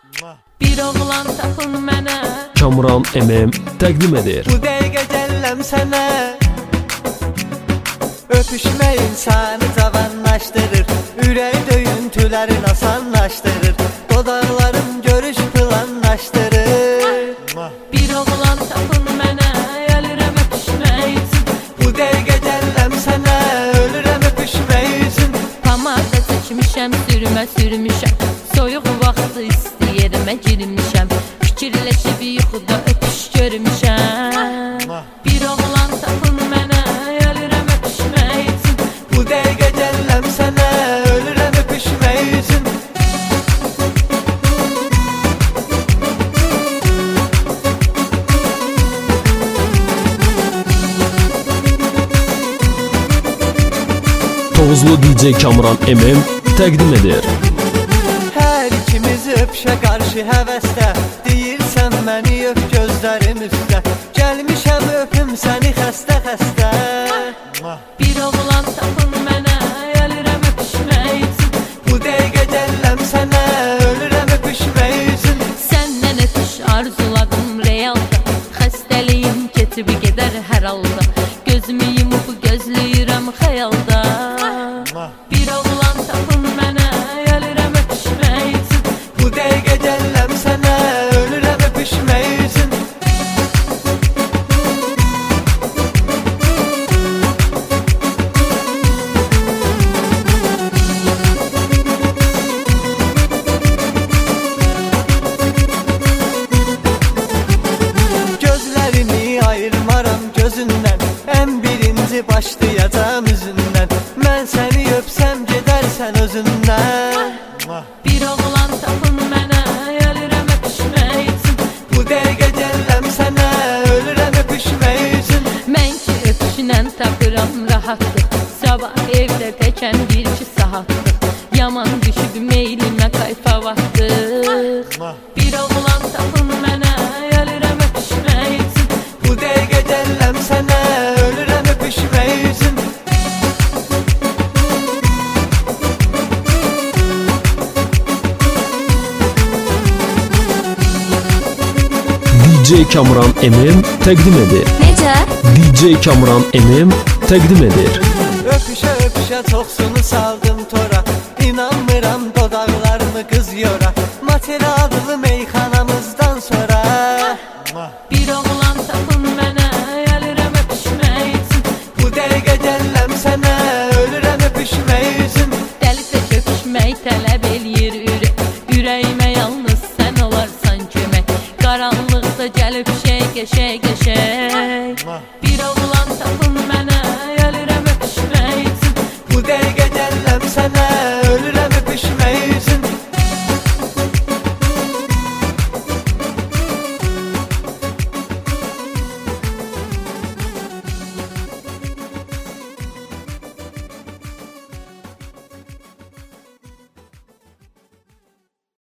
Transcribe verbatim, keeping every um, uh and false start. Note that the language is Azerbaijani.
Bir oğlan tapın mənə, Kamran M M təqdim edir. Bu dəqiqə gəlləm sənə, öpüşmək insanı cavanlaşdırır, ürək döyüntülərin asanlaşdırır, dodaqlarım görüş planlaşdırır. bir oğlan tapın mənə, ölürəm öpüşmək üçün. Bu dəqiqə gəlləm sənə, ölürəm öpüşmək üçün. Pamada çəkmişəm, sürmə sürmüşəm, soyuq vaxtı isti yerimə girmişəm, fikirləşib yuxuda öpüş görmüşəm. Bir oğlan tapın mənə, ölürəm öpüşmək üçün. Bu dəqiqə gəlləm sənə, ölürəm öpüşmək üçün. Tovuzlu D J Kamran M M təqdim edir. Hər ikimiz öpüşə qarşı həvəsdə, deyirsən məni öp gözlərim üstə, gəlmişəm öpüm səni xəstə xəstə. Bir oğlan tapın mənə, ölürəm öpüşmək üçün. Bu dəqiqə gəlləm sənə, ölürəm öpüşmək üçün. Səndən öpüş arzuladım realda, xəstəliyim keçib gedər hər halda, gözümü yumub gözləyirəm xəyalda. Bir oğlan tapın mənə, ölürəm öpüşmək üçün. Bu dəqiqə gəlləm sənə, ölürəm öpüşmək üçün. Gözlərini ayırmaram gözündən, ən birinci başlayacam üzündən. Mən səni öpsəm gedərsən özündən. Bir oğlan tapın mənə, ölürəm öpüşmək üçün. Bu dəqiqə gəlləm sənə, ölürəm öpüşmək üçün. Mən ki öpüşünən tapıram rahatlıq, sabah evdə təkən bir iki saatlıq, yaman düşüb meylimə qayfa vaxtıq. Bir oğlan tapın mənə, ölürəm öpüşmək üçün. Bu dəqiqə gəlləm sənə, ölürəm öpüşmək üçün. D J Kamran M M təqdim edir. Necə? D J Kamran M M təqdim edir. Öpüşə öpüşə çoxsunu saldım tora, İnanmıram dodaqlarımı qız yora, Matera adlı meyxanamızdan sonra. Bir oğlan tapın mənə, ölürəm öpüşmək üçün. Bu dəqiqə gəlləm sənə, ölürəm öpüşmək üçün. Dəli tək öpüşmək tələb eləyir ürək, ürəyimə yalnız sən olarsan kömək, qaranlıqda gəlib şey qəşəy